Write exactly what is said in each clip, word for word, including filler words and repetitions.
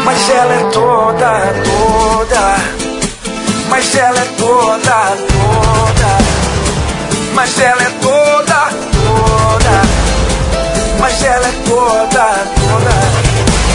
Mas ela é toda, toda. Mas ela é toda, toda. Mas ela é toda, toda. Mas ela é toda, toda.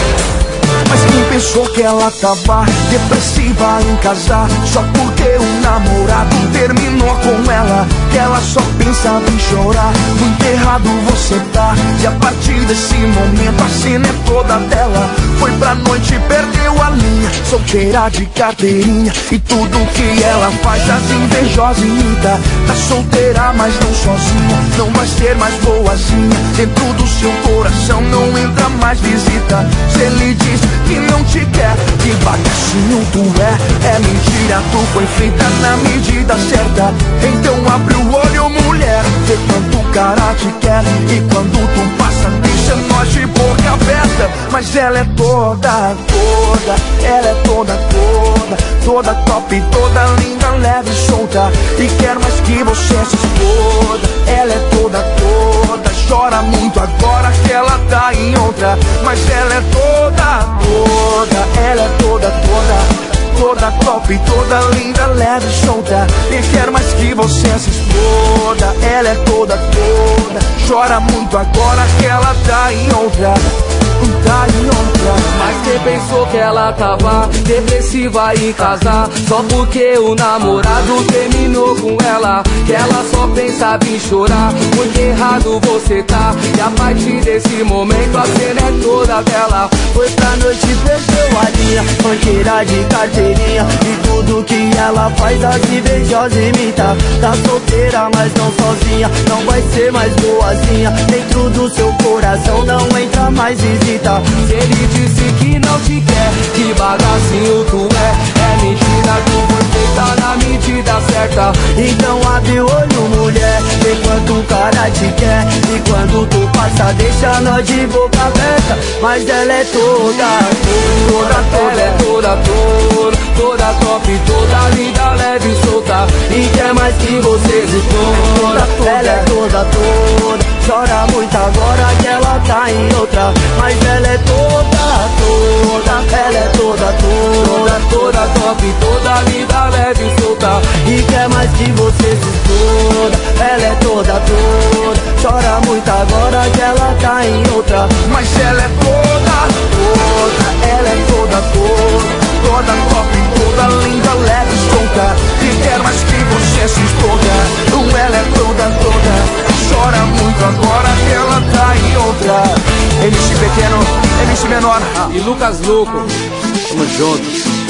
Mas quem pensou que ela tava depressiva em casar só porque o namorado terminou com ela? Que ela só pensava em chorar. Muito errado você tá. E a partir desse momento a cena é toda dela. Foi pra noite e perdeu a linha. Solteira de carteirinha. E tudo que ela faz as invejosas imita. Tá solteira mas não sozinha. Não vai ser mais boazinha. Dentro do seu coração não entra mais visita. Se ele diz que não te quer, que bagacinho tu é. É mentira, tu foi feita na medida certa. Então abre o olho, mulher, vê quanto o cara te quer. E quando tu passa, deixa nós de boca aberta. Mas ela é toda, toda. Ela é toda, toda. Toda top, toda linda, leve e solta. E quer mais que você se exploda. Ela é toda, toda. Chora muito agora que ela tá em outra. Mas ela é toda, toda. Ela é toda, toda. Toda top, toda linda, leve e solta. E quer mais que você se exploda. Ela é toda, toda. Chora muito agora que ela tá em outra. Tá em outra. Mas quem pensou que ela tava depressiva em casar só porque o namorado terminou com ela? Que ela só pensava em chorar. Muito errado você tá. E a partir desse momento a cena é toda dela. Foi pra noite e perdeu a linha. Banqueira de carteirinha. E tudo que ela faz as invejosas imita. Tá solteira mas não sozinha. Não vai ser mais boazinha. Dentro do seu coração não entra mais visita. Se ele disse que não te quer, que bagacinho tu é. É mentira, tu foi feita na medida certa. Então abre o olho, mulher, vê quanto o cara te quer. E quando tu passa, deixa nós de boca aberta. Mas ela é toda, toda, toda. Ela é toda, toda. Toda top, toda linda, leve e solta. E quer mais que você se toda. Ela é toda, toda. Chora muito agora que ela tá em outra. Mas ela é toda, toda. Ela é toda, toda. Toda top, toda linda, leve e solta. E quer mais que você se exploda. Ela é toda, toda. Chora muito agora que ela tá em outra. Mas ela é toda, toda. Ela é toda, toda. Toda top, toda linda, leve e solta. E quer mais que você se exploda. Ela é toda, toda. Chora muito agora que ela tá em outra. M C pequeno, M C menor e Lucas Louco, tamo junto.